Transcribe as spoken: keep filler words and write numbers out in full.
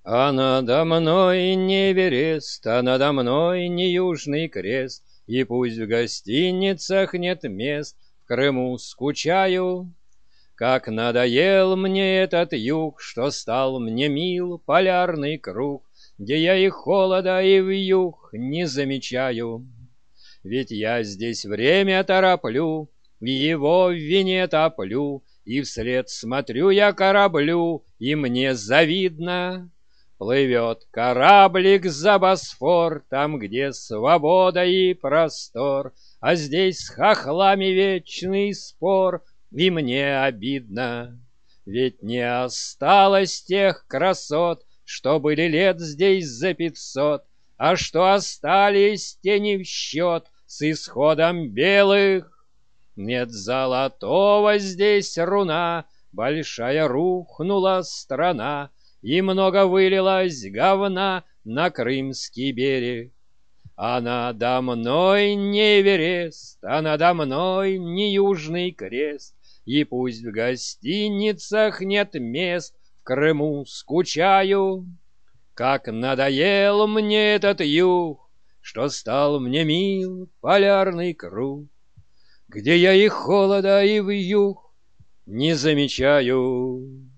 А надо мной не Эверест, а надо мной не Южный Крест, и пусть в гостиницах нет мест, в Крыму скучаю. Как надоел мне этот юг, что стал мне мил полярный круг, где я и холода, и вьюг не замечаю. Ведь я здесь время тороплю, и его в вине топлю, и вслед смотрю я кораблю, и мне завидно. Плывет кораблик за Босфор, там, где свобода и простор, а здесь с хохлами вечный спор, и мне обидно. Ведь не осталось тех красот, что были лет здесь за пятьсот, а что остались, те не в счет с исходом белых. Нет золотого здесь руна, большая рухнула страна, и много вылилось говна на Крымский берег. А надо мной не Эверест, а надо мной не Южный Крест, и пусть в гостиницах нет мест, в Крыму скучаю. Как надоел мне этот юг, что стал мне мил полярный круг, где я и холода, и вьюг не замечаю.